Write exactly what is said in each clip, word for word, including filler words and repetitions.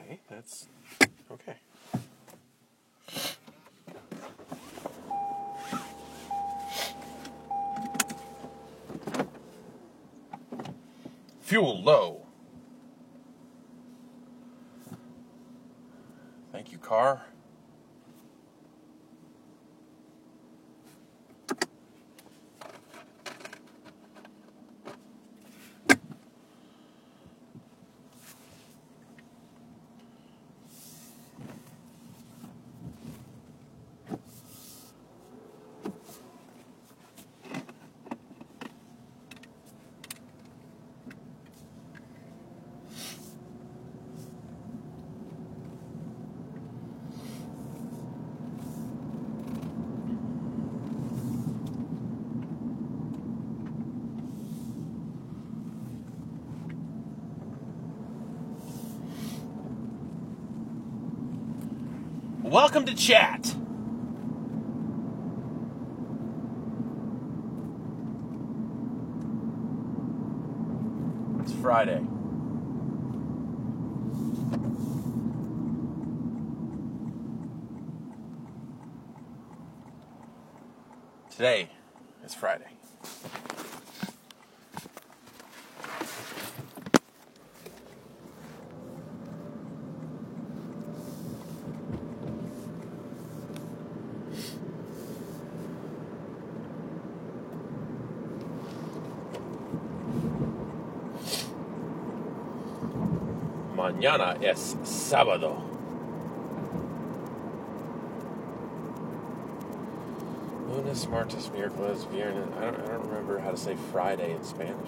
Okay, that's... Okay. Fuel low. Thank you, car. Welcome to chat. It's Friday. Today is Friday. Mañana es sábado. Lunes, martes, miércoles, viernes. I don't, I don't remember how to say Friday in Spanish.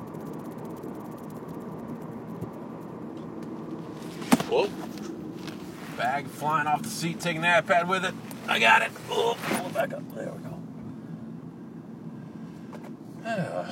Whoa. Bag flying off the seat, taking the iPad with it. I got it. Oh, pull it back up. There we go. Uh.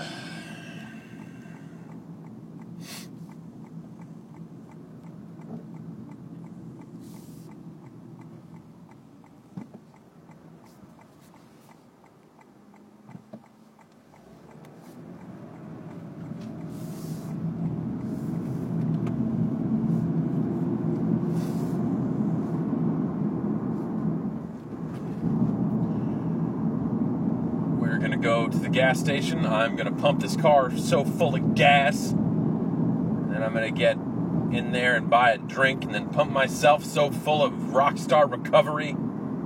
Go to the gas station. I'm going to pump this car so full of gas. And then I'm going to get in there and buy a drink and then pump myself so full of Rockstar Recovery.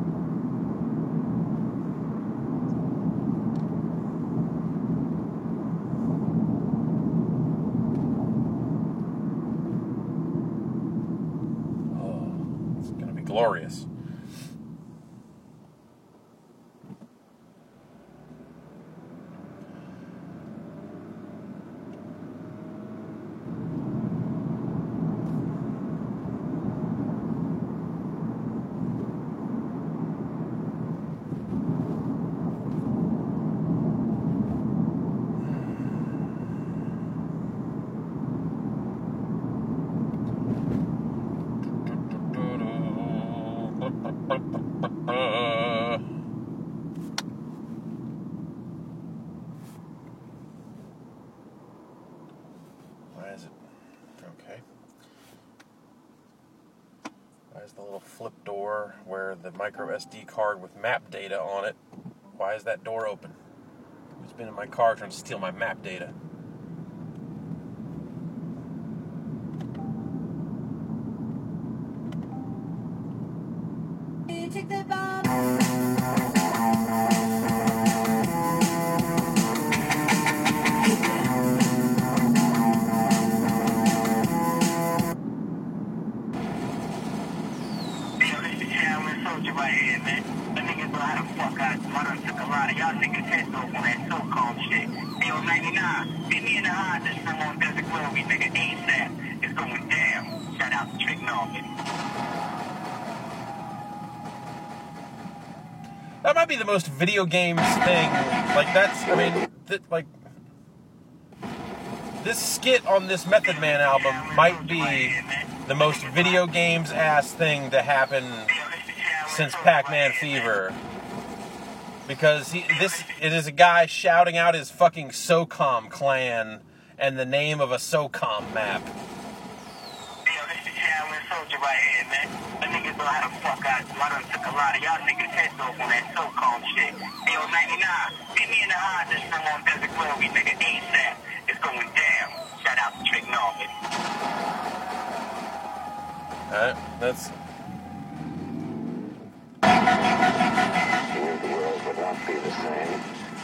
Oh, it's going to be glorious. Why is it? Okay. Why is the little flip door where the micro S D card with map data on it, why is that door open? Who's been in my car trying to steal my map data? Take the bomb. Right here, man. That niggas know how the fuck I, I done took a lot of y'all niggas heads off on that so-called shit. Hey, on ninety-nine, meet me in the high district on Desert Glory, nigga, ASAP. It's going down. Shout out to Trick Norman. That might be the most video games thing. Like, that's, I mean, th- like, this skit on this Method Man album might be the most video games ass thing to happen since Pac-Man Fever, because he this it is a guy shouting out his fucking SOCOM clan and the name of a SOCOM map. told you right here, man. The niggas know how the fuck I do. I done took a lot of y'all niggas' heads off on that so-called shit. Hey, yo, ninety-nine, meet me in the high district on Desert Glory, nigga, ASAP. It's going down. Shout out to Trick Norman. Alright, that's... The world would not be the same.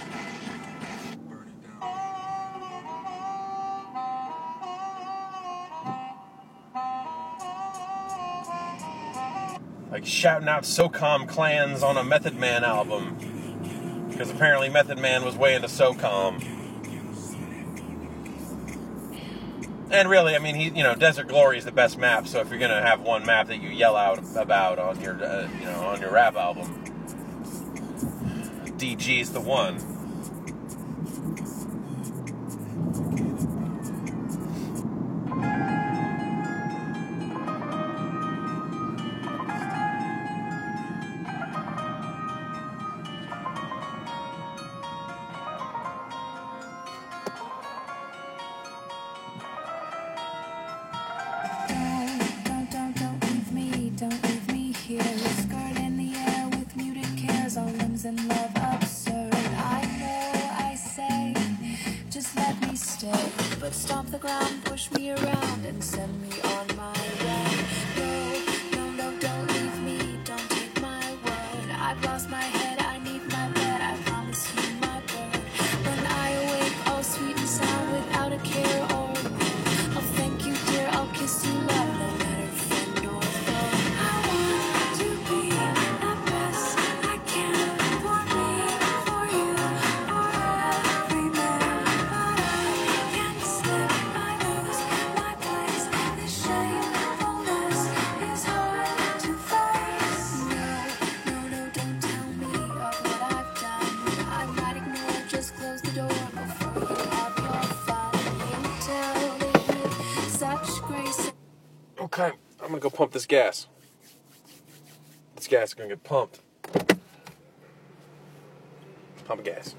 like shouting out SOCOM clans on a Method Man album. Because apparently Method Man was way into SOCOM. And really, I mean, he, you know, Desert Glory is the best map, so if you're gonna have one map that you yell out about on your, uh, you know, on your rap album, D G's the one. And love absurd. I know I say, just let me stay, but stomp the ground, push me around, and send me on my way. No, no, no, don't leave me, don't take my word. I've lost my head, I need my bed, I promise you my bird. When I awake, all sweet and sound, without a care or a woe. I'll thank you, dear, I'll kiss you, love, no matter friend or foe. I want to be the best I can. Okay, I'm gonna go pump this gas. This gas is gonna get pumped. Pump gas.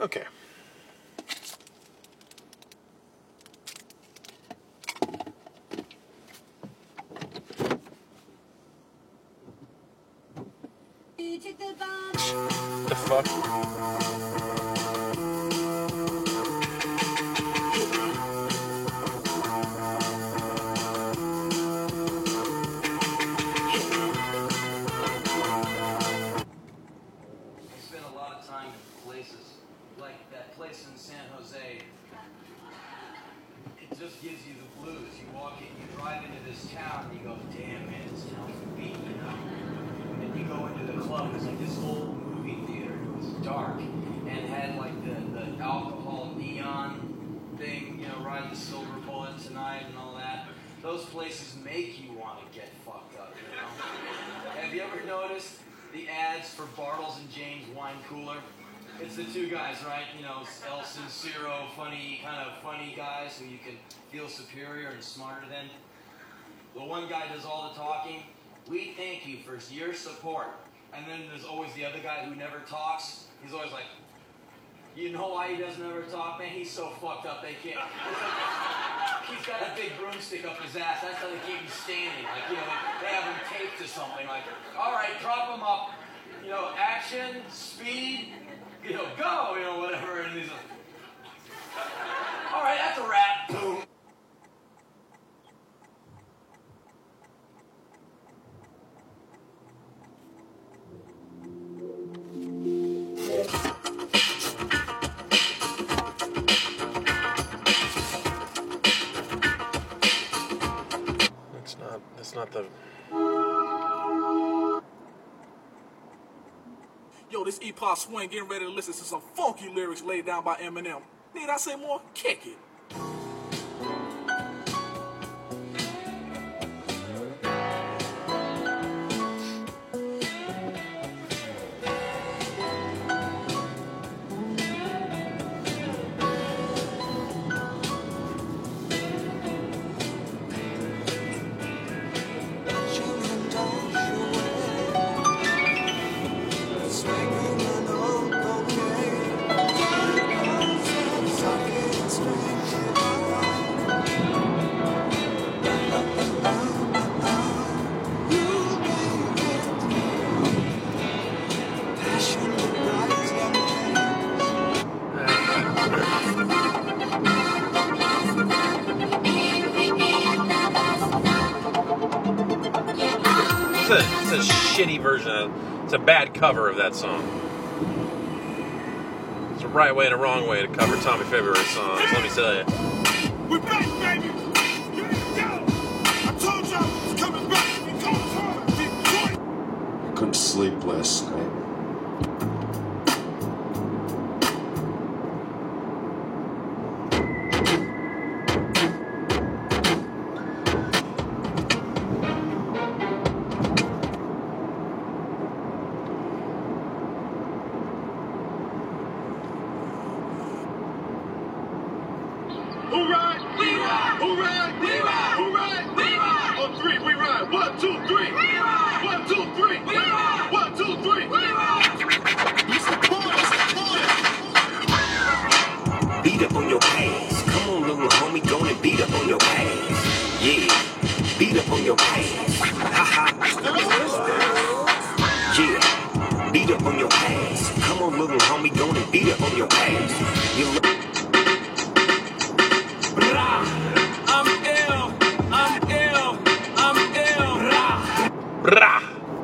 Okay. The fuck? Place in San Jose, it just gives you the blues. You walk in, you drive into this town, and you go, damn man, this town's beat, you know? And you go into the club, it's like this old movie theater. It was dark, and had like the, the alcohol neon thing, you know, ride the silver bullet tonight and all that. Those places make you want to get fucked up, you know? Have you ever noticed the ads for Bartles and James wine cooler? It's the two guys, right? You know, El Sincero, funny, kind of funny guys who you can feel superior and smarter than. The one guy does all the talking. We thank you for your support. And then there's always the other guy who never talks. He's always like, you know why he doesn't ever talk, man? He's so fucked up they can't. He's got a big broomstick up his ass. That's how they keep him standing. Like, you know, they have him taped to something. Like, all right, drop him up. You know, action, speed. You know, go, you know, whatever, and he's like, all right, that's a wrap, boom. That's not, that's not the... Yo, this E-Pop Swing getting ready to listen to some funky lyrics laid down by Eminem. Need I say more? Kick it. It's a, it's a shitty version of, it's a bad cover of that song. It's a right way and a wrong way to cover Tommy February songs, let me tell you. We're back, baby! Here we go! I told y'all it's coming back! We come to Detroit! I couldn't sleep last night. Who ride? We ride! Who ride? We ride! Who ride? We ride! On three, we ride! One, two, three! We ride! One, two, three! We ride! One, two, three! We ride! Mister Boy, Mister Boy! Beat up on your ass. Come on, little homie, go and beat up on your ass. Yeah, beat up on your ass. Ha ha. Yeah, beat up on your ass. Come on, little homie, go and beat up on your ass. You look. I'm ill, I'm ill, I'm ill. Brah.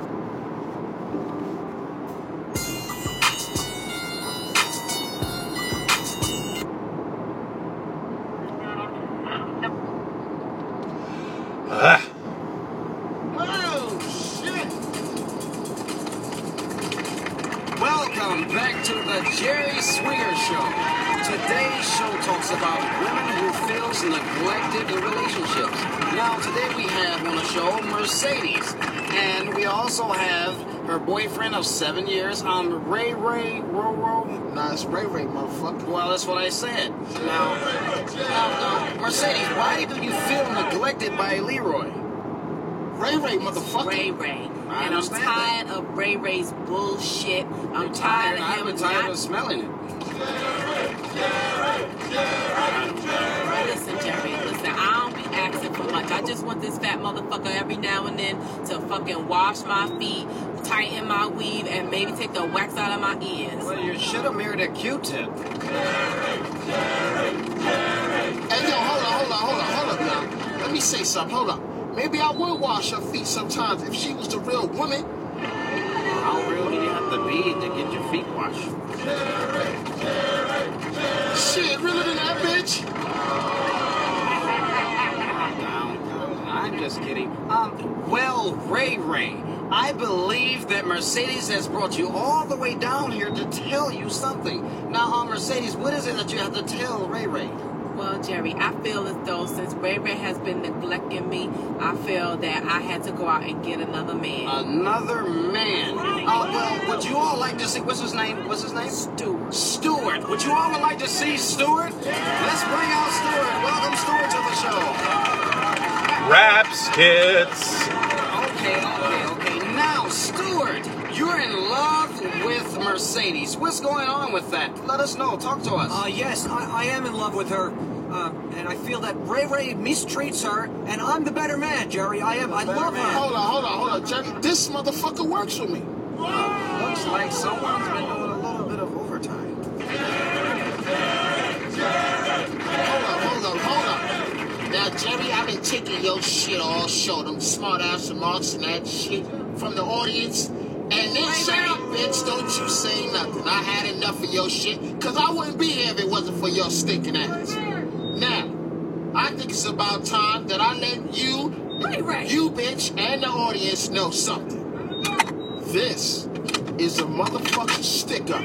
Ah. Oh, shit! Welcome back to the Jerry Swinger Show. Today's show talks about women who feels neglected in relationships. Now, today we have on the show Mercedes, and we also have her boyfriend of seven years, um, Ray Ray Roro. Nah, it's Ray Ray, motherfucker. Well, that's what I said. Now, now, now, Mercedes, why do you feel neglected by Leroy? Ray Ray, motherfucker. Ray Ray. I And I'm understand tired of Ray Ray's bullshit. I'm You're tired of him I'm tired not of smelling it. Listen, Jerry, listen, I don't be asking for much. I just want this fat motherfucker every now and then to fucking wash my feet, tighten my weave, and maybe take the wax out of my ears. Well, you should have married a Q-tip. Hey, yo, hold on, hold on, hold on, hold up now. Let me say something, hold up. Maybe I would wash her feet sometimes if she was the real woman. How real do you have to be to get your feet washed? Shit, realer than that, bitch. Down, down. I'm just kidding. Um, well, Ray Ray, I believe that Mercedes has brought you all the way down here to tell you something. Now, uh, Mercedes, what is it that you have to tell Ray Ray? Well, Jerry, I feel as though since Ray Ray has been neglecting me, I feel that I had to go out and get another man. Another man? Oh, well, would you all like to see, what's his name? What's his name? Stuart. Stuart. Would you all like to see Stuart? Let's bring out Stuart. Welcome, Stuart, to the show. Raps, hits. Okay, okay, okay. Now, Stuart, you're in love with Mercedes. What's going on with that? Let us know. Talk to us. Uh, yes, I, I am in love with her. Uh, and I feel that Ray Ray mistreats her, and I'm the better man, Jerry. I am. I love her. Hold on, hold on, hold on, Jerry. This motherfucker works for me. Uh, looks like someone's been doing a little bit of overtime. Hold on, hold on, hold on. Now, Jerry, I've been taking your shit all show, them smart ass remarks and that shit from the audience. And they say, bitch, don't you say nothing. I had enough of your shit, because I wouldn't be here if it wasn't for your stinking ass. Now, I think it's about time that I let you, Ray Ray. you bitch, and the audience know something. This is a motherfucking stick-up.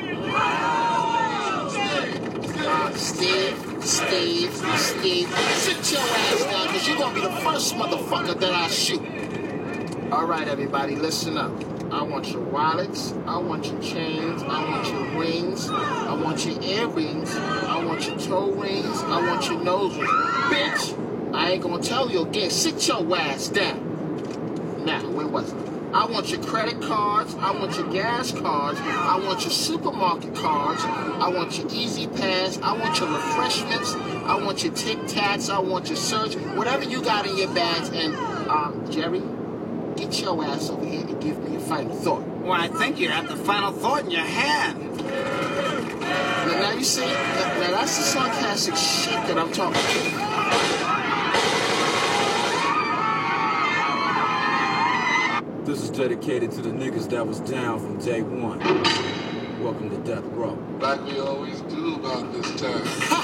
Uh, Steve, Steve, Steve, sit your ass down, because you're going to be the first motherfucker that I shoot. All right, everybody, listen up. I want your wallets, I want your chains, I want your rings, I want your earrings, I want your toe rings, I want your nose rings. Bitch, I ain't gonna tell you again, sit your ass down. Now, where was it? I want your credit cards, I want your gas cards, I want your supermarket cards, I want your Easy Pass, I want your refreshments, I want your Tic Tacs, I want your search, whatever you got in your bags, and, um, Jerry, get your ass over here and give me a final thought. Well, I think you have the final thought in your hand. Now, now you see, now, now that's the sarcastic shit that I'm talking about. This is dedicated to the niggas that was down from day one. Welcome to Death Row. Like we always do about this time.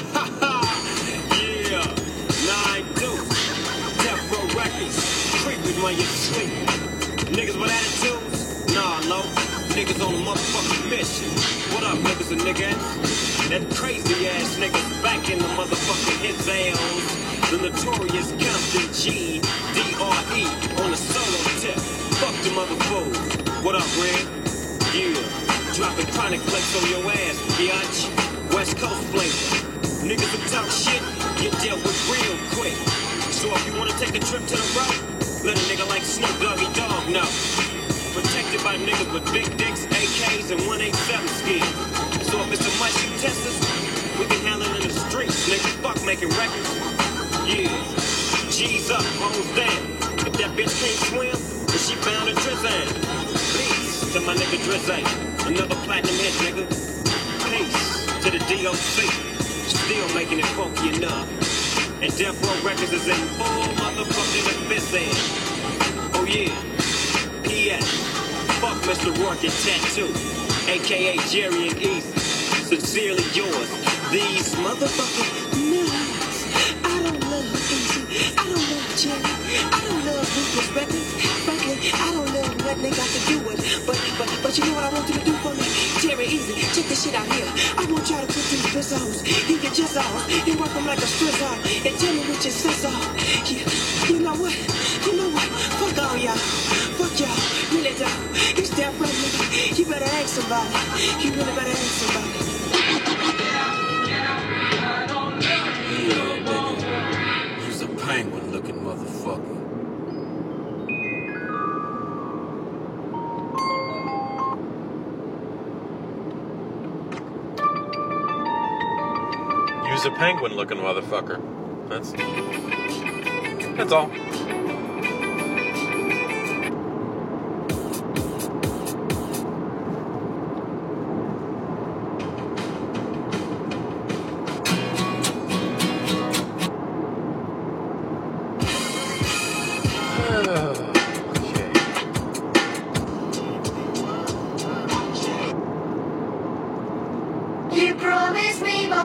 Yeah, nine two, Death Row Records. Creeping when you sleep. Niggas with attitudes? Nah, low. Niggas on a motherfucking mission. What up, niggas and niggas? That crazy ass niggas back in the motherfucking hit zones. The notorious Compton G D R E on the solo tip. Fuck the mother fools. What up, Red? Yeah. Dropping chronic plates on your ass, biatch. West Coast flavor. Niggas who talk shit, get dealt with real quick. So if you wanna take a trip to the road, let a nigga like Snoop Doggy Dogg know. Protected by niggas with big dicks, A Ks, and one eighty-seven skills. So if it's a much you test us, we can handle it in the streets, nigga. Fuck making records. Yeah. G's up, hoes down. If that bitch can't swim, then she bound to Drizzy. Peace to my nigga Drizzy. Another platinum hit, nigga. Peace to the D O C. Still making it funky enough. And Death Row Records is in full motherfucking abyss end. Oh yeah. P S. Fuck Mister Rourke and Tattoo. A K A Jerry and Easy. Sincerely yours. These motherfucking nuts. I don't love Easy. I don't love Jerry. I don't love Ruthless Records. Frankly, I don't love what they got to do with. But, but, but you know what I want you to do for me? Jerry Easy, check this shit out here. I want y'all to put these pizzos in your jizzos and work them like a strizzle and tell me what your sizzle. You, you know what? You know what? Fuck all y'all. Fuck y'all. Really don't. It's that right, nigga. You better ask somebody. You really better ask somebody. Yeah, nigga. You's a penguin-looking motherfucker. He's a penguin-looking motherfucker. That's that's all. You promised me more.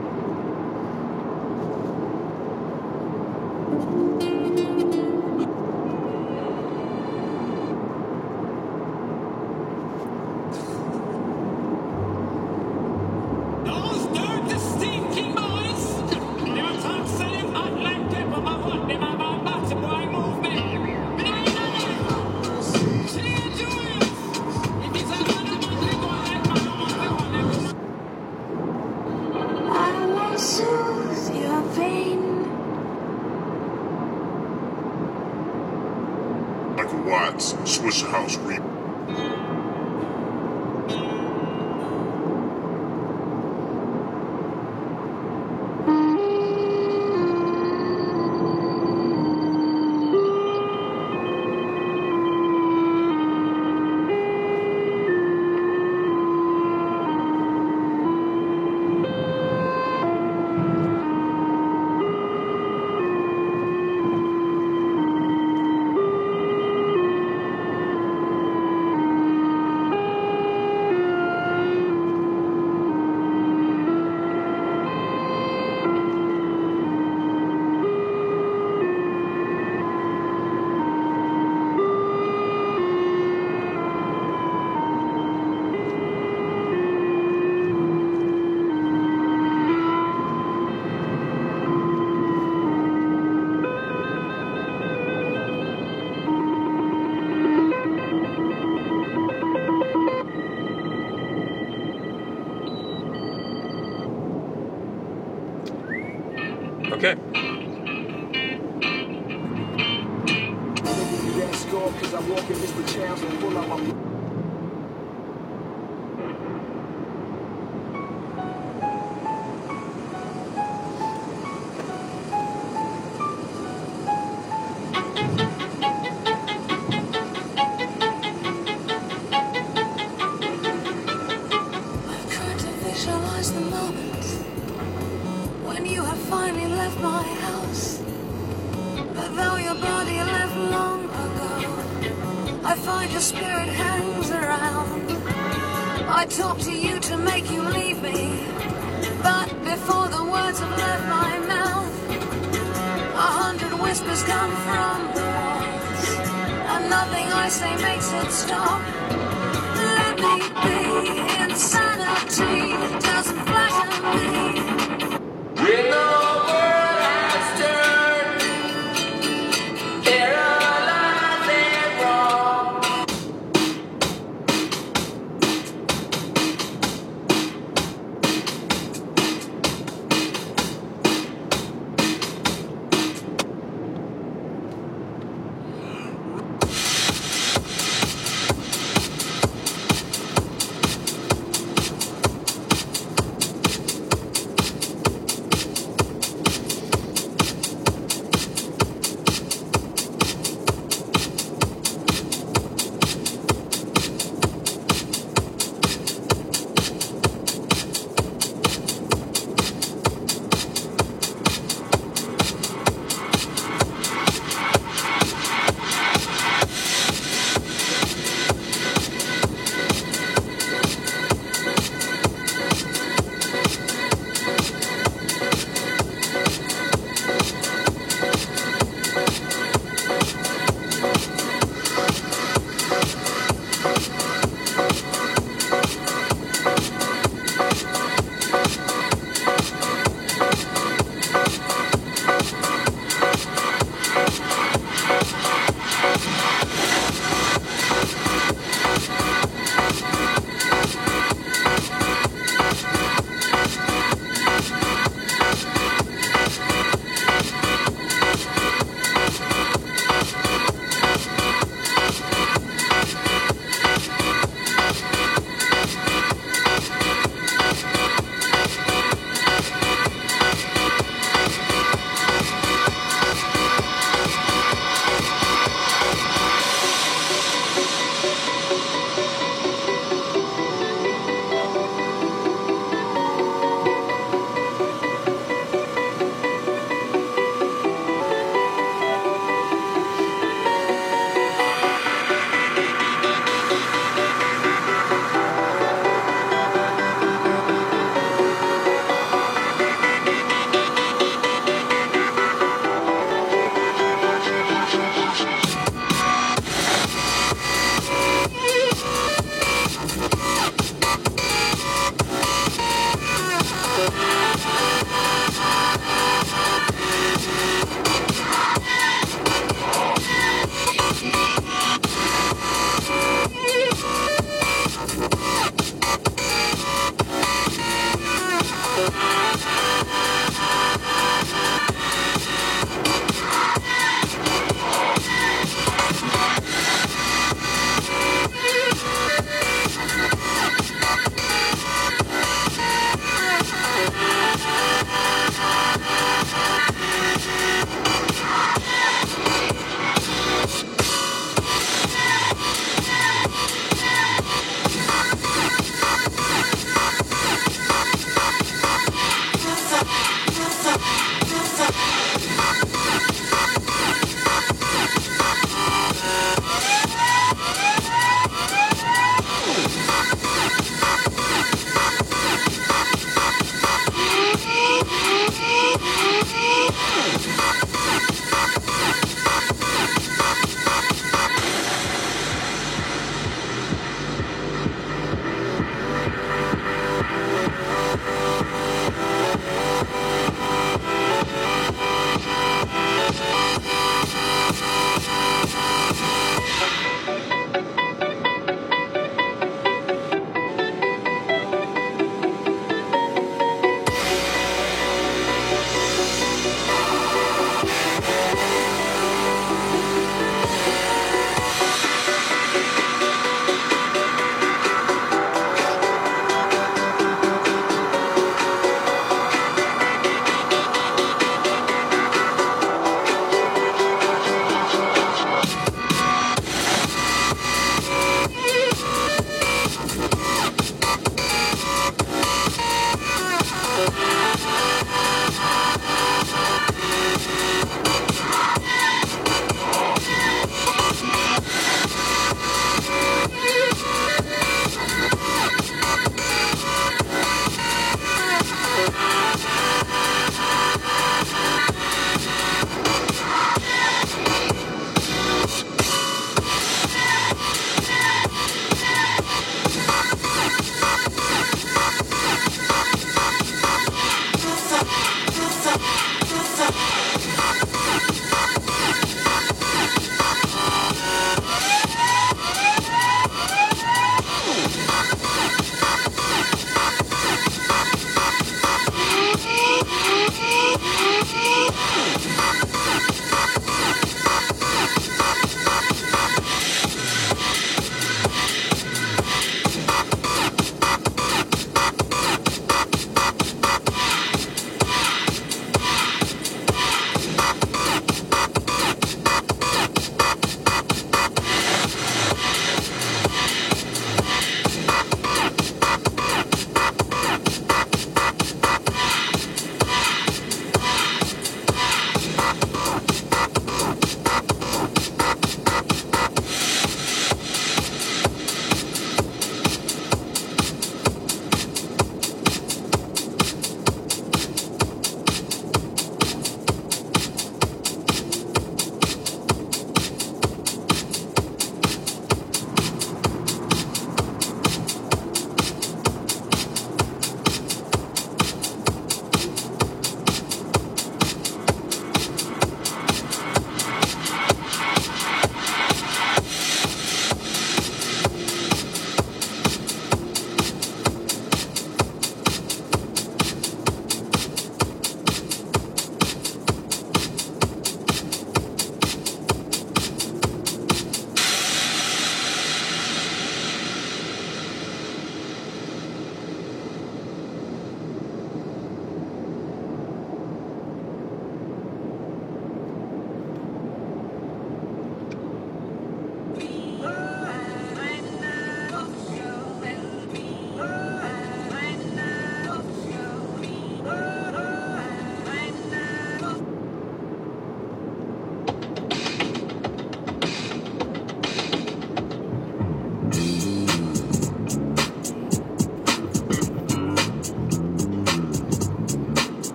Those dirty stinking boys! They were talk saying hot like pepper, my what? They my my body boy movement. But I ain't done it. Say Julius. If it's a man, I'm gonna go like man, I'm gonna go. I will soothe your pain. Michael Watts, Swisher House Re. Okay. Cause I walk in Mister Chance and pull out my I've tried to visualize the moment when you have finally left my house. But though your body left long ago, I find your spirit hangs around. I talk to you to make you leave me, but before the words have left my mouth, a hundred whispers come from the walls, and nothing I say makes it stop. Let me be, insanity doesn't flatter me. When the world has turned, paralyzed and wrong.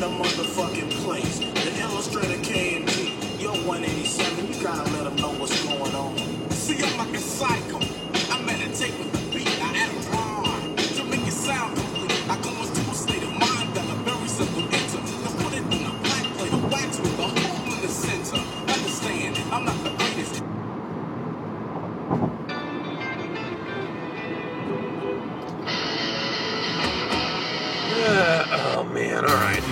the motherfucking place. The illustrator K and G. Yo, one eighty-seven, you gotta let them know what's going on. See, I'm like a psycho. I meditate with the beat. I add a rhyme to make it sound complete. I go into a state of mind that a very simple enter. Now put it on a black plate of wax with a hole in the center. Understand, I'm not the greatest. Uh, oh man, all right.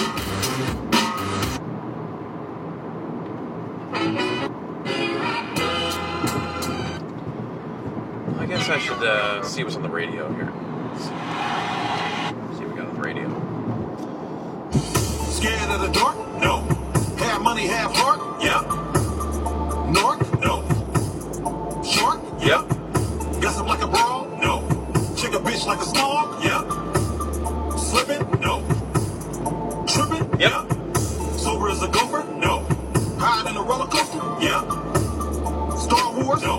I guess I should uh, see what's on the radio here. Let's see. Let's see what we got on the radio. Scared of the dark? No. Have money, have heart? Yeah. North? No. Short? Yeah. Gossip like a brawl? No. Chick a bitch like a snarl? Yeah. Slipping? No. Tripping? Yep. Yeah. Sober as a gopher? No. Hide in a roller coaster? Yeah. Star Wars? No.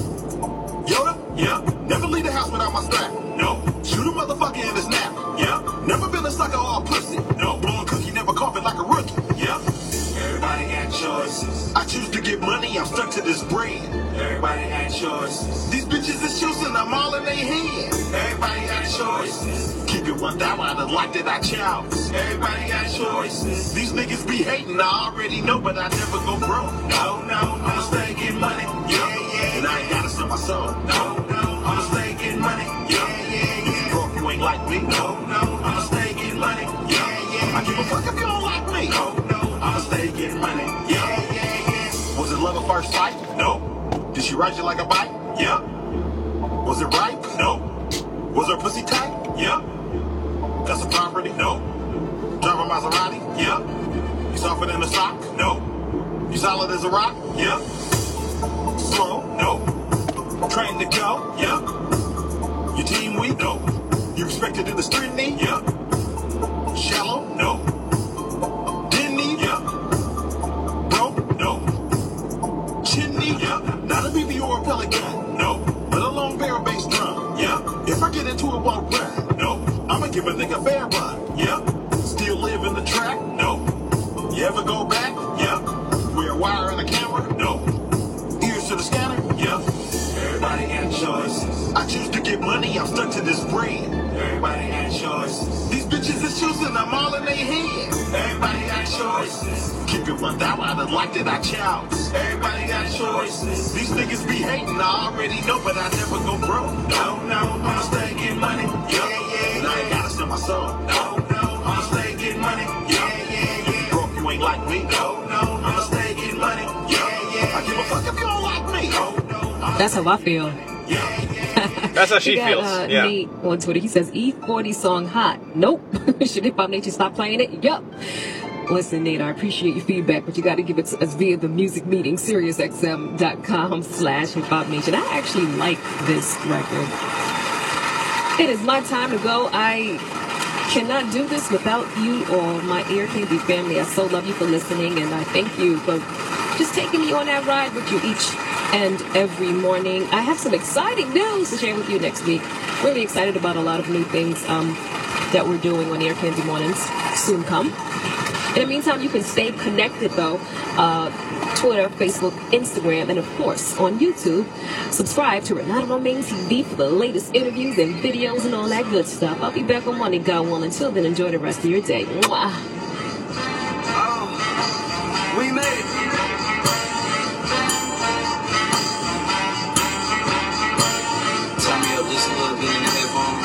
Yoda? Yeah. Never leave the house without my strap? No. Shoot a motherfucker in his nap? Yeah. Never been a sucker or a pussy? No. Blowing cookie, never coughing like a rookie? Yeah. Everybody got choices. I choose to get money, I'm stuck to this bread. Everybody got choices. These bitches is choosing, I'm all in their head. Everybody got choices. Keep it one down, I done like that I choose. Everybody got choices. These niggas be hating, I already know, but I never go broke. No, no, I'ma stay getting money. Yeah, yeah. And I ain't gotta sell my soul. No, no, I'ma stay getting money. Yeah, yeah, yeah. If you broke, you ain't like me. No, no, I'ma stay getting money. Yeah, yeah. I give a fuck if you don't like me. No, no, I'ma stay getting money. Yeah, yeah, yeah. Was it love at first sight? No. Did she ride you like a bike? Yeah. Was it right? No. Was her pussy tight? Yeah. Got some property? No. Drive a Maserati? Yeah. You softer than a sock? No. You solid as a rock? Yeah. Slow? No. Trained to go? Yeah. Your team weak? No. You respected in the street knee? Yeah. Shallow? No. Didn't need? Yeah. Broke? No. Chimney? Yeah. Not a B B or a pellet gun? No. But a long barrel bass drum? Yeah. If I get into it, won't run? No. I'ma give a nigga a fair run? Yeah. Still live in the track? No. You ever go back? Yeah. Wear a wire and a camera? No. Ears to the scanner? Yeah. Everybody got choices. I choose to get money, I'm stuck to this bread. Everybody got choices. These bitches is choosing, I'm all in their head. Everybody got choices. Keep it one down, I done like that I choose. Everybody got choices. These niggas be hating, I already know, but I never go broke. No, no, I'ma stay getting money. Yeah, yeah, and I ain't gotta sell my soul. No, no, I'ma stay getting money. Yeah, yeah, yeah. If you broke, you ain't like me. No, no, I'ma stay getting money. Yeah, yeah. I give a fuck if you don't like me. No, no. That's how I feel. That's how she We got, feels. Uh, yeah. Nate on Twitter. He says E forty song hot. Nope. Should Hip Hop Nation stop playing it? Yup. Listen, Nate, I appreciate your feedback, but you got to give it to us via the music meeting, SiriusXM.com slash Hip Hop Nation. I actually like this record. It is my time to go. I cannot do this without you or my Ear Candy family. I so love you for listening, and I thank you for just taking me on that ride with you each and every morning. I have some exciting news to share with you next week. Really excited about a lot of new things um, that we're doing on Ear Candy Mornings. Soon come. In the meantime, you can stay connected, though. Uh, Twitter, Facebook, Instagram, and, of course, on YouTube. Subscribe to Renata Romaine T V for the latest interviews and videos and all that good stuff. I'll be back on Monday, God willing. Until then, enjoy the rest of your day. Mwah. Oh, we made it. Turn me up just a little bit in the headphone.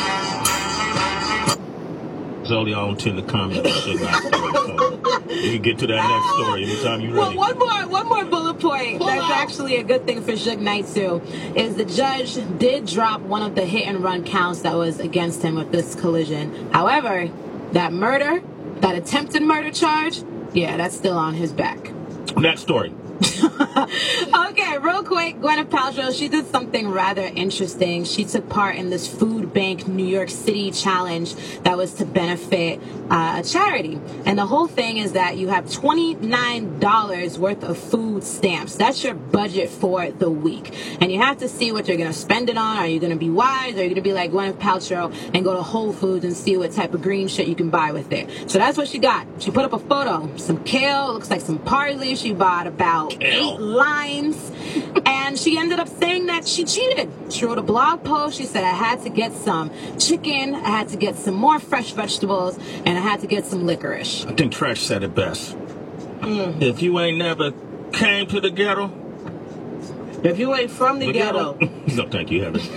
Only I don't tend to comment on shit like story, so you can get to that next story anytime you're Well, ready. one more, one more bullet point. Pull That's out. actually a good thing for Suge Knight too. Is the judge did drop one of the hit and run counts that was against him with this collision. However, that murder, that attempted murder charge, yeah, that's still on his back. Next story. Okay, real quick, Gwyneth Paltrow, she did something rather interesting. She took part in this Food Bank New York City challenge that was to benefit uh, a charity. And the whole thing is that you have twenty-nine dollars worth of food stamps. That's your budget for the week. And you have to see what you're going to spend it on. Are you going to be wise? Or are you going to be like Gwyneth Paltrow and go to Whole Foods and see what type of green shit you can buy with it? So that's what she got. She put up a photo. Some kale, looks like some parsley. She bought about eight limes. And she ended up saying that she cheated. She wrote a blog post. She said, I had to get some chicken, I had to get some more fresh vegetables, and I had to get some licorice. I think Trash said it best. Mm. If you ain't never came to the ghetto, if you ain't from the, the ghetto, ghetto no, thank you, Heather.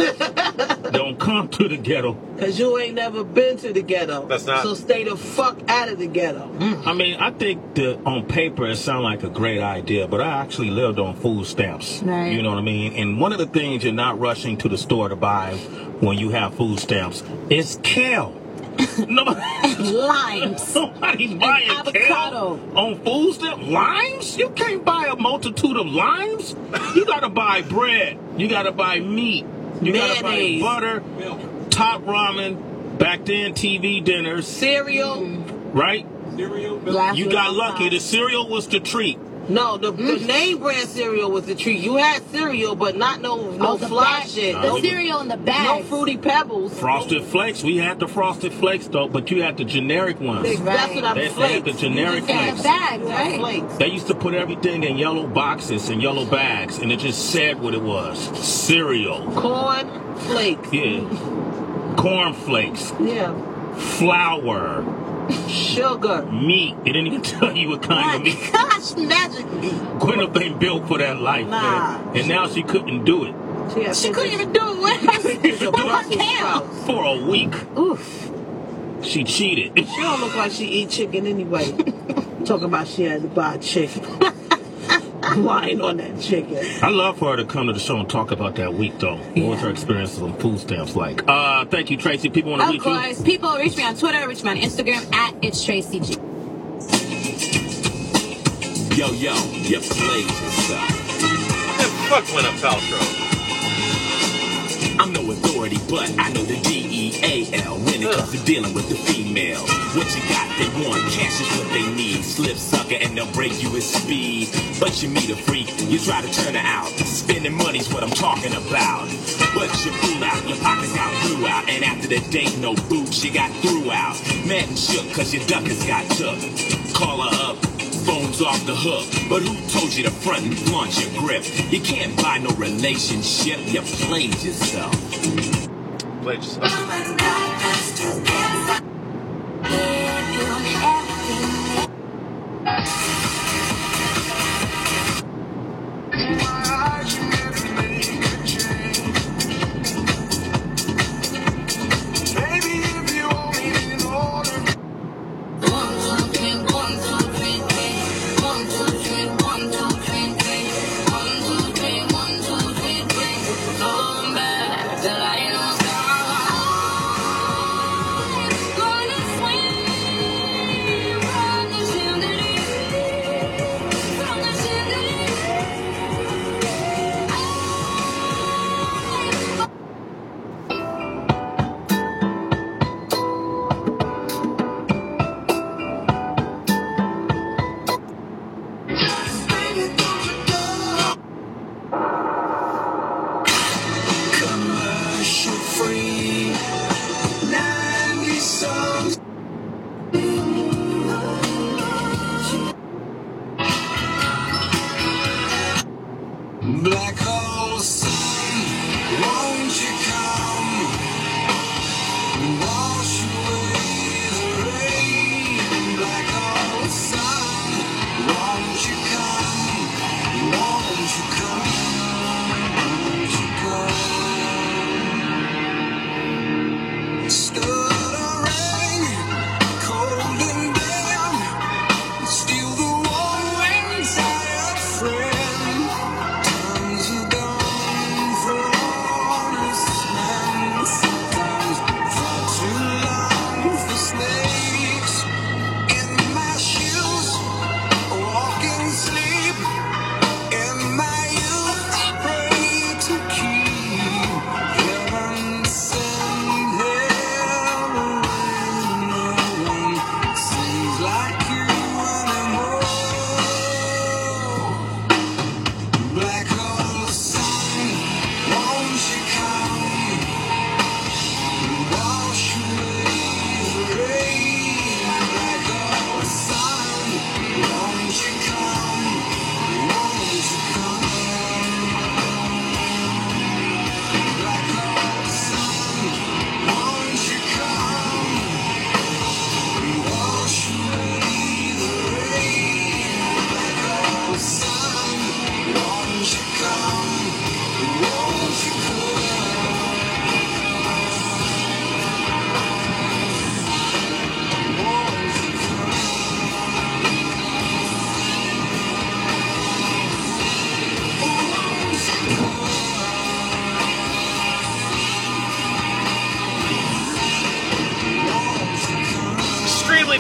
Don't come to the ghetto. Because you ain't never been to the ghetto. That's not- So stay the fuck out of the ghetto. I mean, I think that on paper it sounds like a great idea, but I actually lived on food stamps. Right. You know what I mean? And one of the things you're not rushing to the store to buy when you have food stamps is kale. Nobody, limes. Somebody's buying avocado. kale on food stamps. Limes? You can't buy a multitude of limes. You gotta buy bread. You gotta buy meat. You Mayonnaise. gotta buy butter, top ramen, back then T V dinners, cereal, right? Cereal. You got lucky. The cereal was the treat. No, the, the name brand cereal was the treat. You had cereal, but not no no Oh, the fly bag- shit. the No cereal in the bag. No Fruity Pebbles. Frosted Flakes. We had the Frosted Flakes though, but you had the generic ones. That's what I'm They, they flakes. had the generic You just had flakes. bag, right? Flakes. They used to put everything in yellow boxes and yellow bags, and it just said what it was. Cereal. Corn flakes. Yeah. Corn flakes. Yeah. Flour. Sugar. Meat. It didn't even tell you what kind of meat. Gosh, magic meat. Gwyneth ain't built for that life, Nah. man. And now she couldn't do it. She, She couldn't even do it with her, with her kale. For a week. Oof. She cheated. She don't look like she eat chicken anyway. Talking about she had to buy chicken. Lying on that chicken. I love for her to come to the show and talk about that week, though. What was her experiences on food stamps like? Uh, thank you, Tracy. People want to Of reach you? course. People reach me on Twitter, reach me on Instagram at It's Tracy G. Yo, yo, you played yourself. Fuck Gwyneth Paltrow. I'm no authority, but I know the D E A L when it comes to dealing with the female. What you got, they want, cash is what they need. Slip sucker and they'll break you with speed. But you meet a freak, you try to turn her out. Spending money's what I'm talking about. But you fool out, your pockets got blew out. And after the date, no boots, you got threw out. Mad and shook, cause your duckers got took. Call her up. Phone's off the hook, but who told you to front and flaunt your grip? You can't buy no relationship, you played yourself. Played yourself. Gonna swing.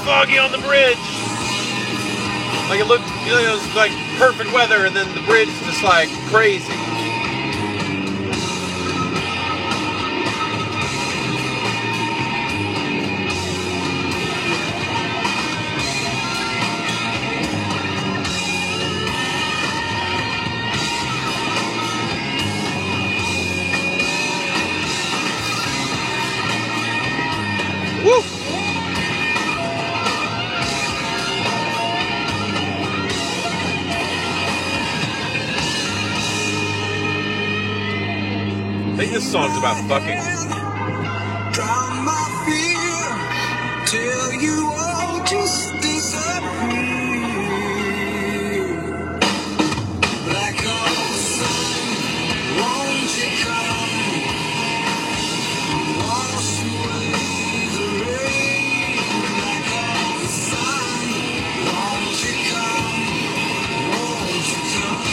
foggy on the bridge. Like it looked, you know, it was like perfect weather, and then the bridge just like crazy. Woo! I think this song's about fucking. Drown my fear till you all just disappear. Black hole sun, won't you come? Wash away the rain. Black hole sun, won't you come? Won't you come?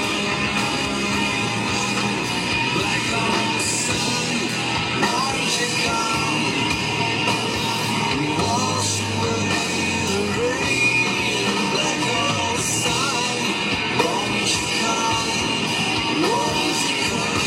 Black hole sun, won't you come? Wash away the rain. Black hole sun, won't you come? Won't you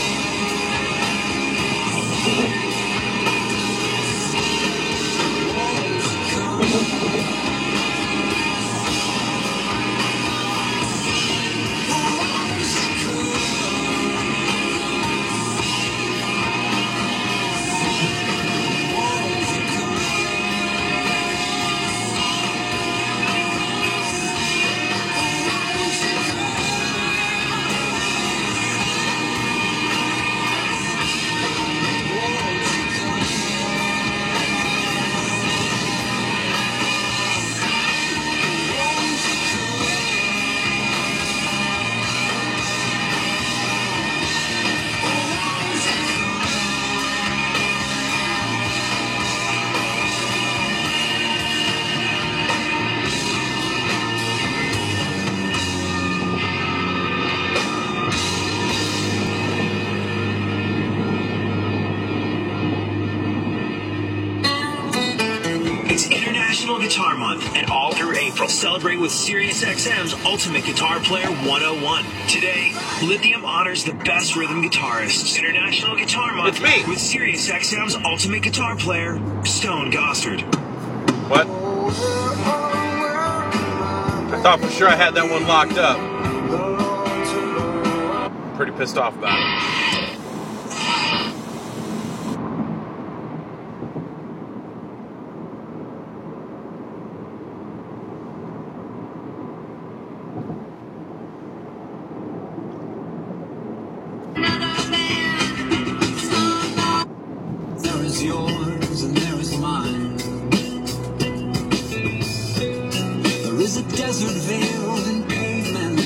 It's International Guitar Month, and all through April, celebrate with SiriusXM's Ultimate Guitar Player one oh one. Today, Lithium honors the best rhythm guitarists. International Guitar Month It's me. with SiriusXM's Ultimate Guitar Player, Stone Gossard. What? I thought for sure I had that one locked up. Pretty pissed off about it. There is yours and there is mine. There is a desert veiled in pavement.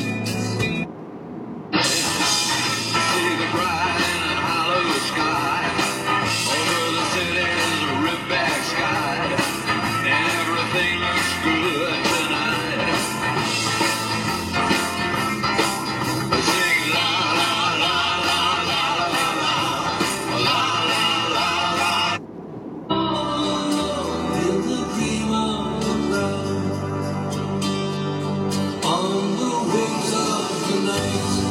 See the bright and hollow sky. Over the city's ripped-back sky. And everything looks good tonight. Sing la la la la la la la la la la la. In the dream of love, on the wings of the night.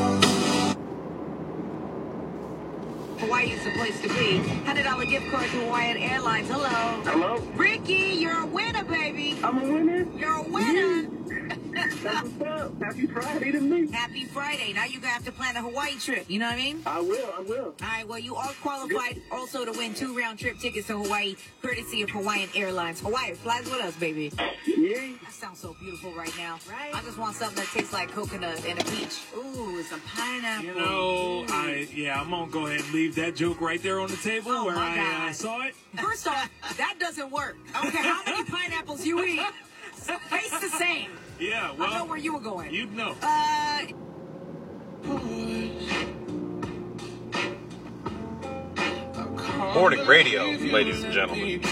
Hawaii is the place to be. one hundred dollar gift card to Hawaiian Airlines. Hello. Hello? Ricky, you're a winner, baby. I'm a winner? You're a winner. That's what's up. Happy Friday to me. Happy Friday. Now you're going to have to plan a Hawaii trip. You know what I mean? I will, I will. All right, well, you are qualified also to win two round-trip tickets to Hawaii, courtesy of Hawaiian Airlines. Hawaii, flies with us, baby. Yeah. That sounds so beautiful right now. Right? I just want something that tastes like coconut and a peach. Ooh, some pineapple. You know, I yeah, I'm gonna go ahead and leave that joke right there on the table Oh, where my I God. uh, saw it. First off, that doesn't work. I don't care how many pineapples you eat. Tastes the same. Yeah, I well, know where you were going. you'd know. Uh, Morning radio, ladies and gentlemen.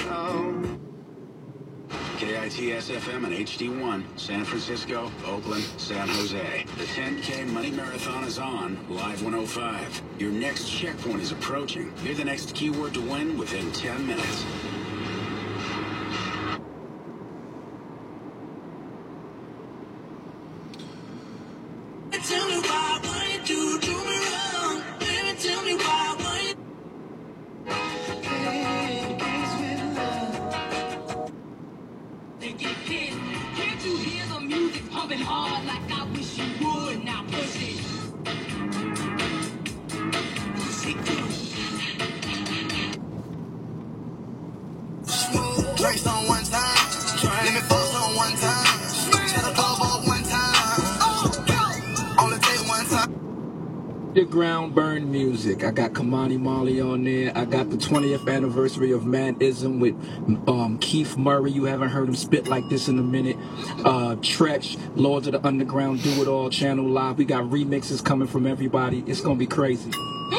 K I T S F M and H D one, San Francisco, Oakland, San Jose. The ten K Money Marathon is on, Live one oh five. Your next checkpoint is approaching. Hear the next keyword to win within ten minutes. Underground Burn Music. I got Kamani Marley on there. I got the twentieth anniversary of Manism with um, Keith Murray. You haven't heard him spit like this in a minute. Uh, Tretch, Lords of the Underground, Do It All, Channel Live. We got remixes coming from everybody. It's gonna be crazy.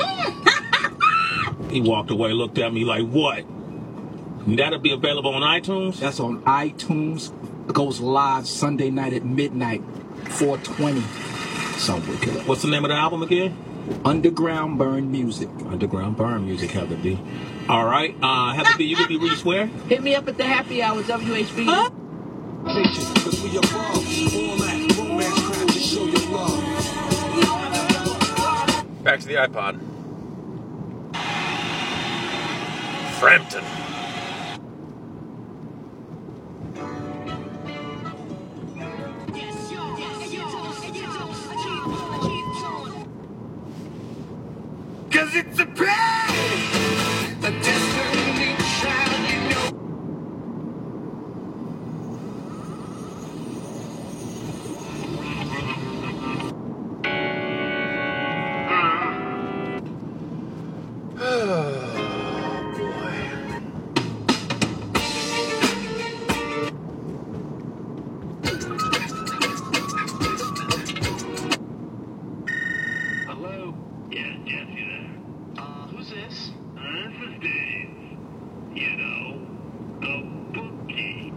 He walked away, looked at me like, what? That'll be available on iTunes? That's on iTunes. It goes live Sunday night at midnight, four twenty. Somewhere. What's the name of the album again? Underground Burn Music. Underground Burn Music, Heather B. All right. Uh, Heather B, you can be reached where? Hit me up at the happy hour, W H B. Cause we above all that romance crap to show your love. Back to the iPod. Frampton. Cause it's a pain, a destiny child, you know. Oh, boy. Hello? Yeah, Jesse there. Uh, who's this? Uh, this is Dave. You know, the bookie.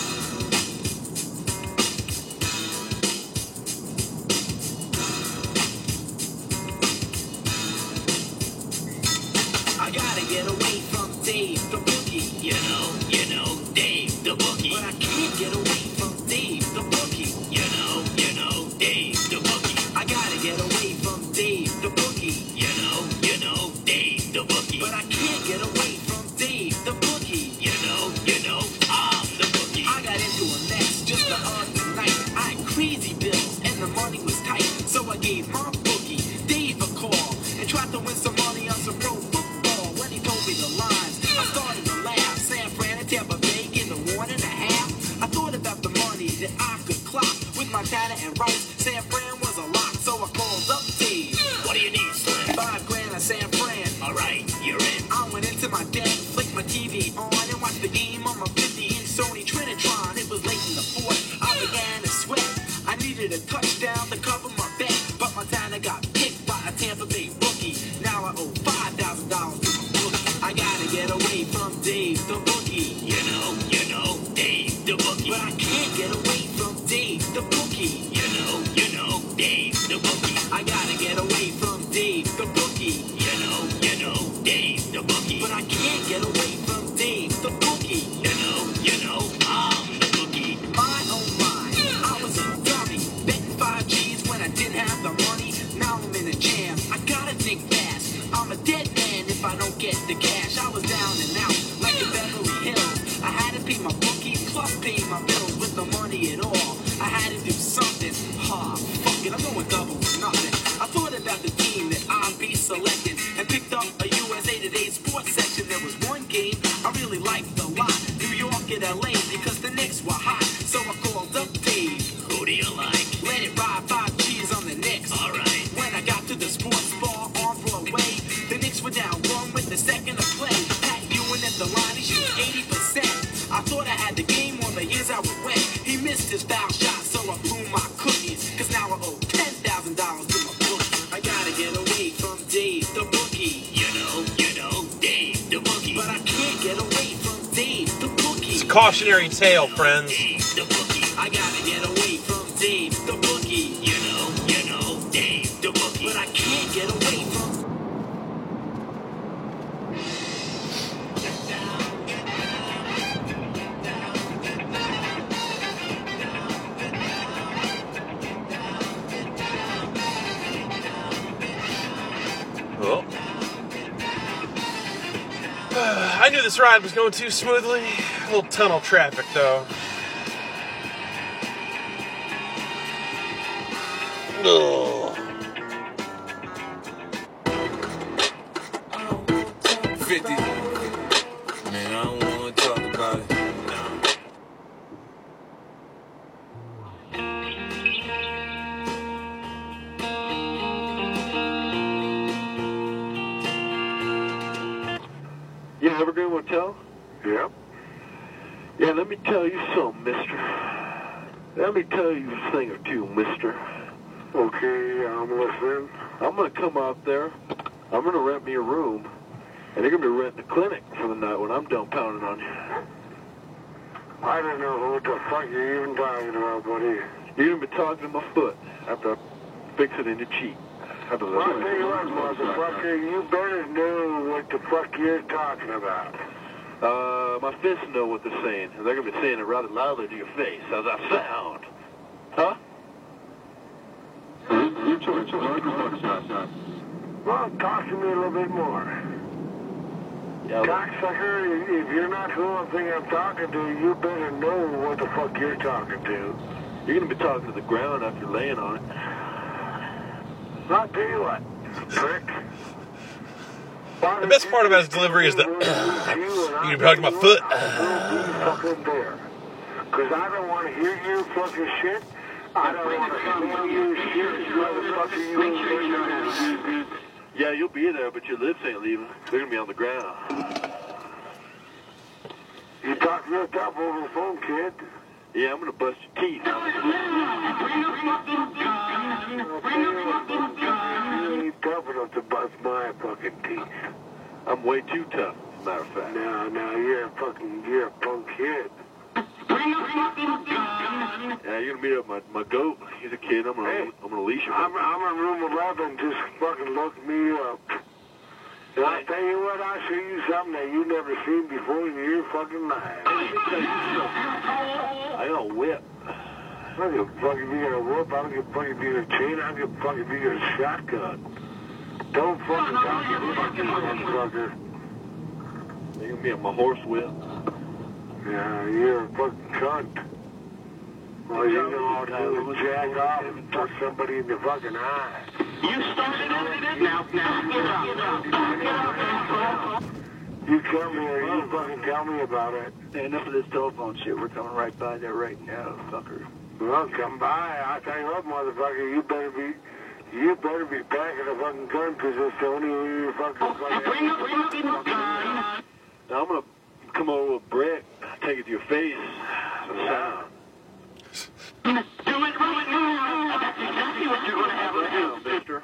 I gotta get away from Dave, the bookie. You know, you know, Dave, the bookie. But I can't get away from Dave, the bookie. You know, you know, Dave, the bookie. I gotta get away from Dave, the bookie. You know, you know, Dave, the bookie. But I can't get away from Dave, the bookie. You know, you know, I'm the bookie. I got into a mess just the other night. I had crazy bills and the money was tight. So I gave my bookie, Dave, a call and tried to win some money on some pro football. When he told me the lines, I started to laugh. San Fran and Tampa Bay in the one and a half. I thought about the money that I could clock with Montana and Rice. San Fran was a lock, so I called up Dave. What do you need, Slim? Five grand on San Fran. All right, you're in. I went into my den, flicked my T V on, and watched the game on my fifty-inch Sony Trinitron. It was late in the fourth. I began to sweat. I needed a touchdown to cover my bet, but Montana got picked by a Tampa Bay rookie. Now I owe five thousand dollars to my bookie. I gotta get away from Dave, the bookie. You know, you know, Dave, the bookie. But I can't get away from Dave, the bookie. You know, you know, Dave, the bookie. I gotta get away from Dave, the bookie. You know, you know, Dave, the bookie. But I can't get away from Dave, the bookie. You know, you know, I'm the bookie. My oh my, I was a dummy, betting five G's when I didn't have the money. Now I'm in a jam, I gotta think fast. I'm a dead man if I don't get the cash. I was down and out, like in Beverly Hills. I had to pay my bookie, plus pay my bills with the money and all. I had to do something. Ha, fuck it, I'm going double for nothing. I thought about the team that I'd be selecting and picked up a U S A Today sports section. There was one game I really liked a lot. New York and L A because the Knicks were hot. So I called up Dave. Who do you like? Let it ride, five G's on the Knicks. Alright. When I got to the sports bar on Broadway, the Knicks were down one with the second to play. Pat Ewing at the line, he shot eighty percent. I thought I had the game on, but here's how it went. He missed his foul shot, so I blew my cookies. Cause now I owe ten thousand dollars to my bookie. I gotta get away from Dave, the bookie. You know, you know, Dave, the bookie. But I can't get away from Dave, the bookie. It's a cautionary tale, friends. Dave, the bookie. I gotta get away from Dave, the bookie. You know, you know, Dave, the bookie. But I can't get away from Oh. I knew this ride was going too smoothly. A little tunnel traffic, though. Ugh. fifty. Man, I don't want to talk about it. No. Evergreen Motel? Yep. Yeah, let me tell you something, mister. Let me tell you a thing or two, mister. Okay, I'm listening. I'm going to come out there. I'm going to rent me a room. And you're going to be renting a clinic for the night when I'm done pounding on you. I don't know what the fuck you're even talking about, buddy. You're going to be talking to my foot after I fix it in your cheek. Well, I'll tell you what, motherfucker, you better know what the fuck you're talking about. Uh, my fists know what they're saying, and they're going to be saying it rather loudly to your face. How's that sound? Huh? Well, talk to me a little bit more. Yeah, cocksucker, if you're not the one thing I'm talking to, you better know what the fuck you're talking to. You're going to be talking to the ground after laying on it. I'll tell you what, prick. The best part about his delivery is that you can talk to my foot. Fucking there. Because I don't want to hear your fucking shit. I don't want to hear you shit, motherfucker. You Yeah, you'll be there, but your lips ain't leaving. They're going to be on the ground. You talk real tough over the phone, kid. Yeah, I'm going to bust your teeth. You ain't tough enough to bust my fucking teeth. I'm way too tough, as a matter of fact. No, no, you're a fucking, you're a punk kid. Yeah, you're gonna meet up my my goat. He's a kid. I'm gonna hey, I'm gonna leash him. I'm, I'm in room eleven. Just fucking look me up. And I tell you what, I'll show you something that you never seen before in your fucking life. I got a whip. I don't give a fuck if you got a whip. I don't give a fuck if you got a chain. I don't give a fuck if you got a shotgun. Don't fucking talk to me, fucking motherfucker. You're gonna be on my horse whip. Yeah, you're a fucking cunt. All you know how to do is jack off and touch somebody in the fucking eye. You started it? Now, now, get up, get up, get up. You tell me or you fucking tell me about it. Hey, enough of this telephone shit. We're coming right by there right now, fucker. Well, come by. I tell you what, motherfucker, you better be... You better be packing a fucking gun, because it's the only way you're fucking fucking... Now, I'm gonna come over with a brick, take it to your face. The sound. Do it right now. That's exactly what you're gonna have to do, mister.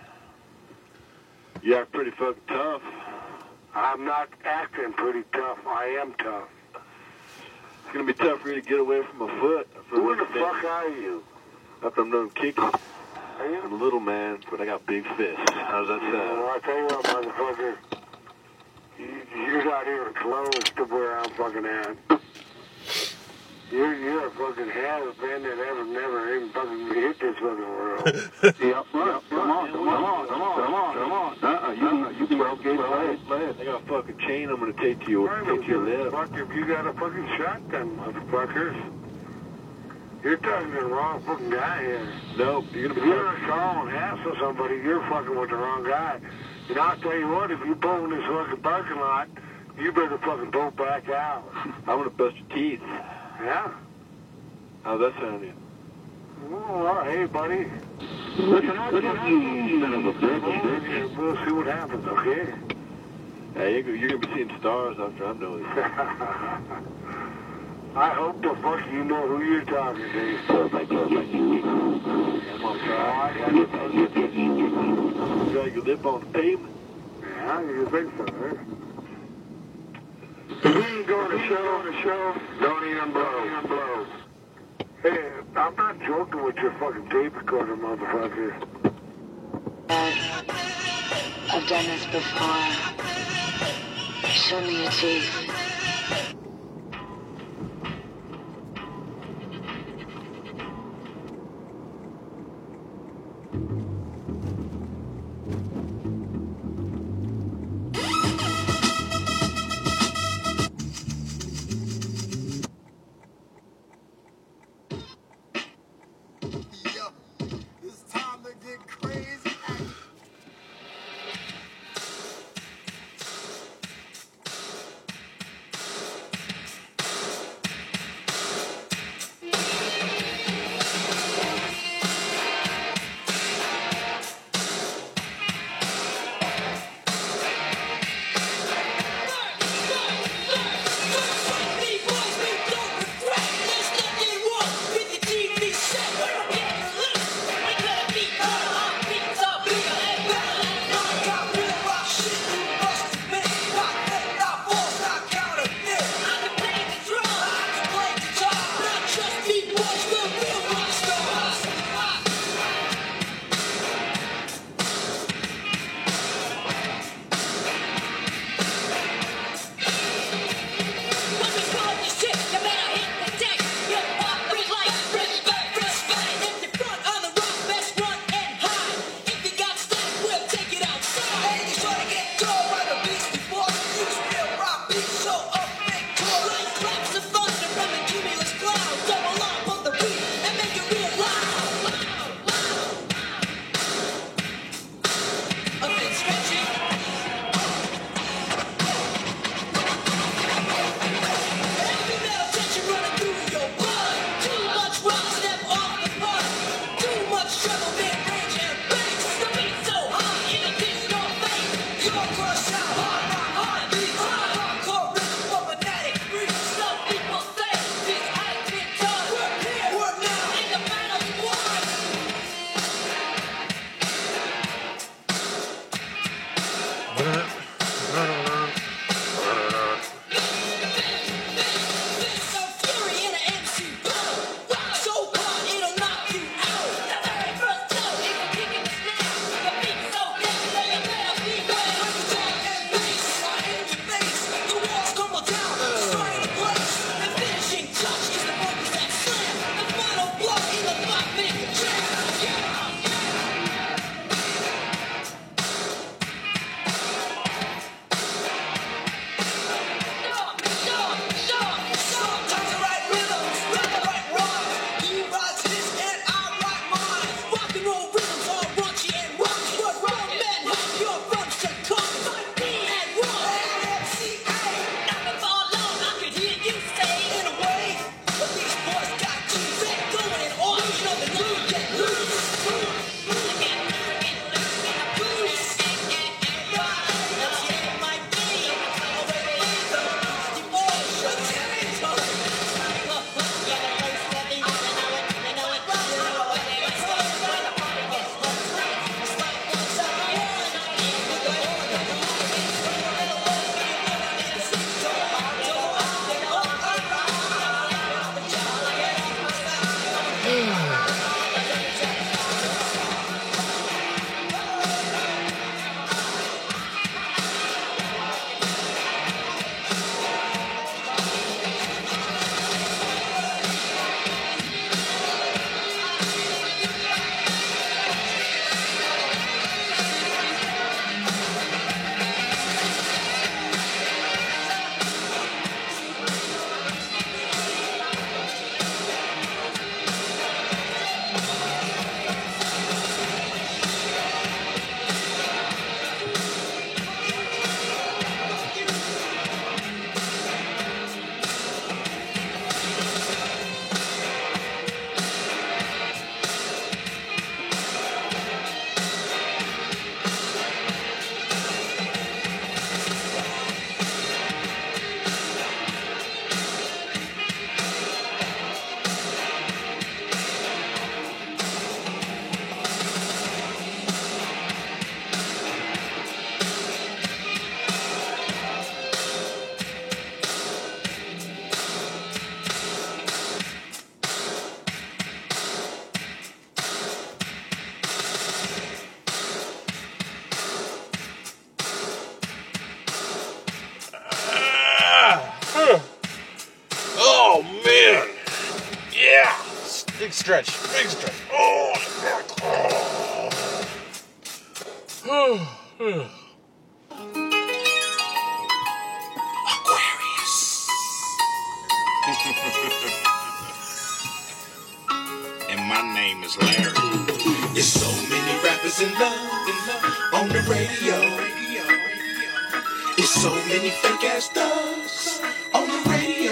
You act pretty fucking tough. I'm not acting pretty tough. I am tough. It's gonna be tough for you to get away from my foot. Who the fuck are you? After I'm done kicking. I'm a little man, but I got big fists. How's that sound? Well, I'll tell you what, motherfucker. You're not even close to where I'm fucking at. You're, you're a fucking has-been that ever, never even fucking hit this fucking world. Yep, yep, come on, come on, come on, come on, come on, come on. Uh-uh, you, you twelve gauge lead. I got a fucking chain I'm gonna take to your, take to your lip. Fuck if you got a fucking shotgun, motherfuckers. You're talking to the wrong fucking guy here. Nope, you're gonna be... If you're a call and hassle somebody, you're fucking with the wrong guy. And I'll tell you what, if you pull in this fucking parking lot, you better fucking pull back out. I'm gonna bust your teeth. Yeah? How's that sounding? Oh, hey, buddy. Listen up, listen up, you son of a bitch. We'll see what happens, okay? Hey, you're gonna be seeing stars after I'm doing it. I hope the fuck you know who you're talking to. Oh, my God. I'm on fire. You got your lip on the pavement? Yeah, you think so, huh? We ain't going to show on the show. Don't even blow. Don't even blow. Hey, I'm not joking with your fucking tape recorder, motherfucker. I've done this before. Show me your teeth. stretch. Big stretch. Oh, oh. And my name is Larry. There's so many rappers in love, in love on the radio. There's so many fake ass thugs on the radio.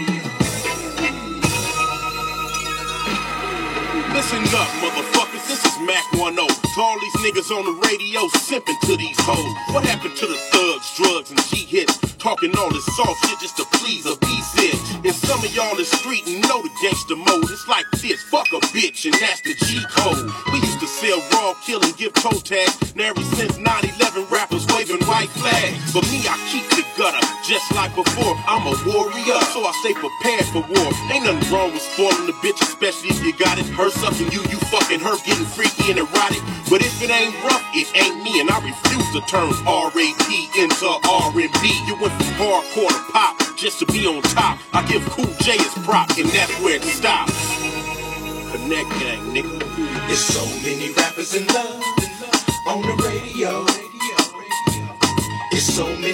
Listen up, motherfuckers, this is Mac one oh. To all these niggas on the radio simping to these hoes. What happened to the thugs, drugs, and G-hits? Talking all this soft shit just to please a B-sit. And some of y'all in street and know the gangster mode. It's like this, fuck a bitch, and that's the G-code. We used to sell raw, kill, and give toe tags. And ever since nine eleven, rappers waving white flags. But me, I keep the gutter, just like before. I'm a warrior, so I stay prepared for war. Ain't nothing wrong with spoiling the bitch, especially if you got it. Her sucking you, you fucking her, getting freaky and erotic. But if it ain't rough, it ain't me, and I refuse to turn R A P into R and B. You went from hardcore to pop, just to be on top. I give Cool J his prop, and that's where it stops. Connect gang, nigga. There's so many rappers in love on the radio. There's so many.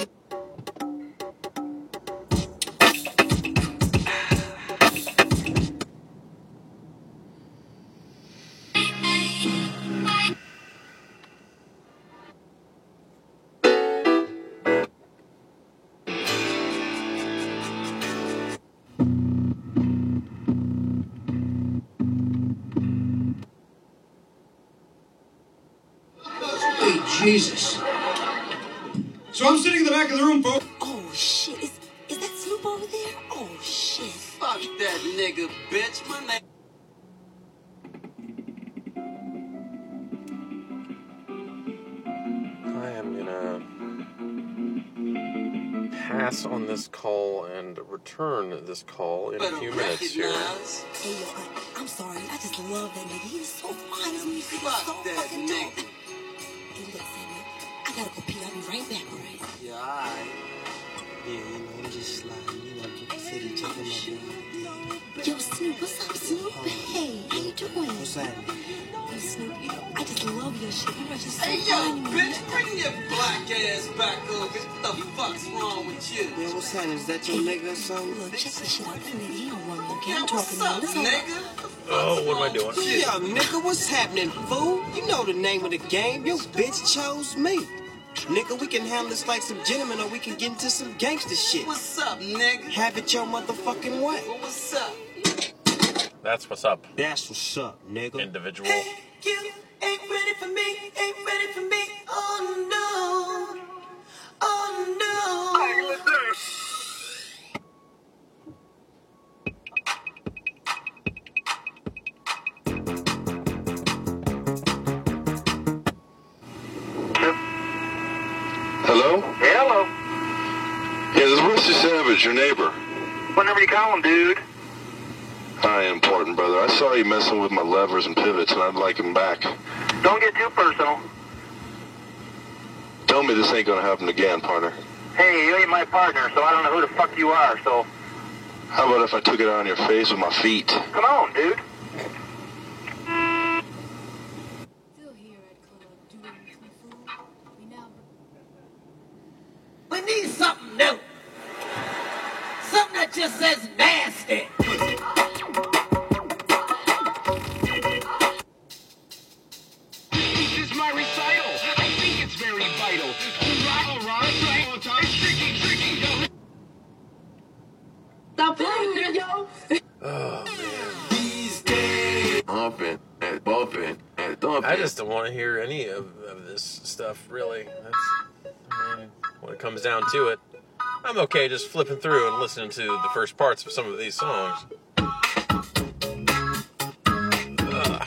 Jesus. So I'm sitting in the back of the room, folks. Oh, shit. Is, is that Snoop over there? Oh, shit. Fuck that nigga, bitch. My name. I am gonna pass on this call and return this call in a few minutes here. Hey, yo, I, I'm sorry. I just love that nigga. He's so fine. His music is so Fuck that fucking dope. nigga. Hey, look, Samuel. I gotta go pee. I'll be right back, all right? Yeah, alright. Yeah, you know, I'm just sliding. You know, you city checking my dude. Yo, Snoop, what's up, Snoop? Hey, how you doing? What's happening? Hey, Snoop, you know, I just love your shit. You know, just so Hey, yo, fine. bitch, bring your black ass back up. What the fuck's wrong with you? Yeah, what's happening? Is that your nigga or something? Look, check this shit out. That nigga, he don't want me, okay? Yeah, I'm what's talking to up, him. Listen, nigga? Oh, what am I doing? Yeah, nigga, what's happening, fool? You know the name of the game. Your bitch chose me. Nigga, we can handle this like some gentlemen or we can get into some gangster shit. What's up, nigga? Have it your motherfucking way. Well, what's up? That's what's up. That's what's up, nigga. Individual. You ain't ready for me, ain't ready for me. Oh, no. Oh, no. Hello? Yeah, hello. Yeah, this is Wesley Savage, your neighbor. Whenever you call him, dude. Hi, important brother. I saw you messing with my levers and pivots, and I'd like him back. Don't get too personal. Tell me this ain't gonna happen again, partner. Hey, you ain't my partner, so I don't know who the fuck you are, so... How about if I took it on your face with my feet? Come on, dude. We need something new. Something that just says nasty. This is my recital. I think it's very vital. All right, all right, on time. Tricky, tricky, yo. Stop playing, yo. Oh, man. These days. Bumping and bumping and thumping. I just don't want to hear any of, of this stuff, really. That's, I mean, when it comes down to it, I'm okay just flipping through and listening to the first parts of some of these songs. Ugh.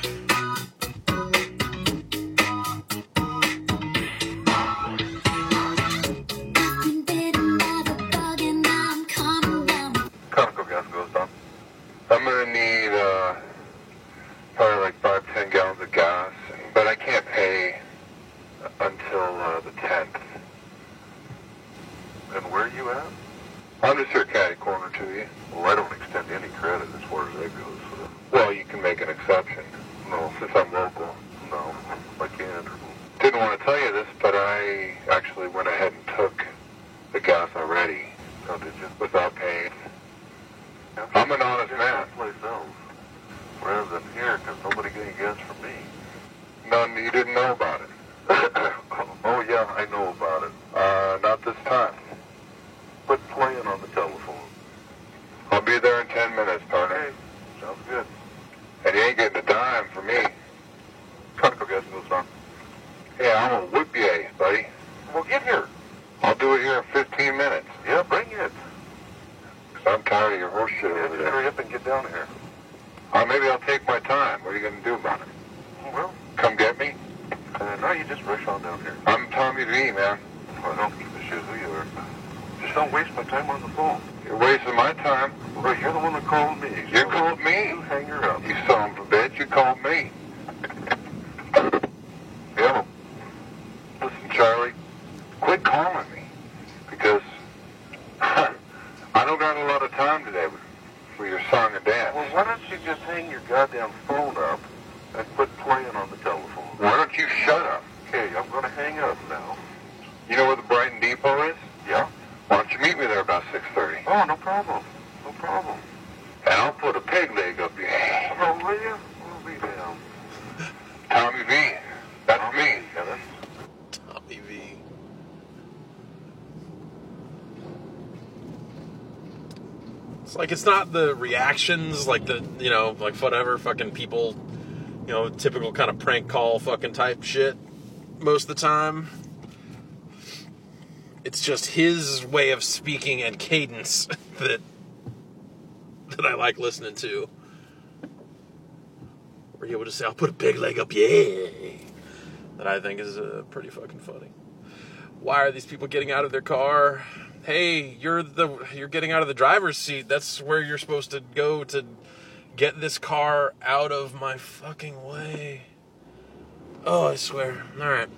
Costco gas goes down. I'm gonna need uh, probably like five, ten gallons of gas, but I can't pay until uh, the tenth. And where are you at? I'm just here catty corner to you. Well, I don't extend any credit as far as that goes. So. Well, you can make an exception. No, since I'm local, no, I can't. Didn't want to tell you this, but I actually went ahead and took the gas already. Oh, did you? Without paying. I'm an honest man. Someplace else, rather than here, because nobody got any gas from me. None, you didn't know about it. Oh, yeah, I know about it. Uh, not this time. Quit playing on the telephone. I'll be there in ten minutes, partner. Hey, sounds good. And you ain't getting a dime from me. Trying to go get some son. Yeah, I'm gonna whip you, buddy. Well, get here. I'll do it here in fifteen minutes. Yeah, bring it. Cause I'm tired of your horse shit over there. Hurry up and get down here. Or maybe I'll take my time. What are you gonna do about it? Well, come get me? Uh, no, you just rush on down here. I'm Tommy V, man. Well, I don't give a shit who you are. Just don't waste my time on the phone. You're wasting my time. Well, you're the one that called me. So you called me? You hang her up. You son of a bitch, you called me. Yeah. Listen, Charlie, quit calling me. Because I don't got a lot of time today for your song and dance. Well, why don't you just hang your goddamn phone up and quit playing on the telephone? Why don't you shut up? Okay, I'm going to hang up now. You know where the Brighton Depot is? Yeah. Why don't you meet me there about six thirty? Oh, no problem. No problem. And I'll put a peg leg up your ass. Oh, will you? We'll be down. Tommy V. That's Tommy. Me. Yeah, that's... Tommy V. It's like, it's not the reactions, like the, you know, like whatever fucking people, you know, typical kind of prank call fucking type shit most of the time. It's just his way of speaking and cadence that that I like listening to. Where you able to say, I'll put a big leg up, yeah. That I think is uh, pretty fucking funny. Why are these people getting out of their car? Hey, you're the you're getting out of the driver's seat. That's where you're supposed to go to get this car out of my fucking way. Oh, I swear. All right.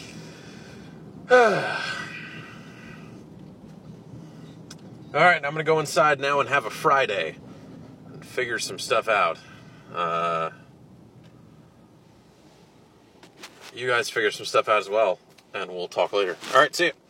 All right, I'm going to go inside now and have a Friday and figure some stuff out. Uh, you guys figure some stuff out as well, and we'll talk later. All right, see you.